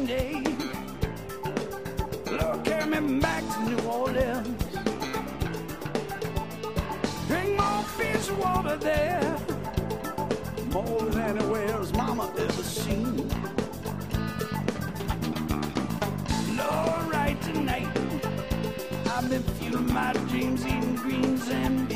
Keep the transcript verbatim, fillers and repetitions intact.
day. Lord, carry me back to New Orleans. Drink more fish water there, more than anywhere else Mama ever seen. Lord, right tonight I've been feeling my dreams, eating greens and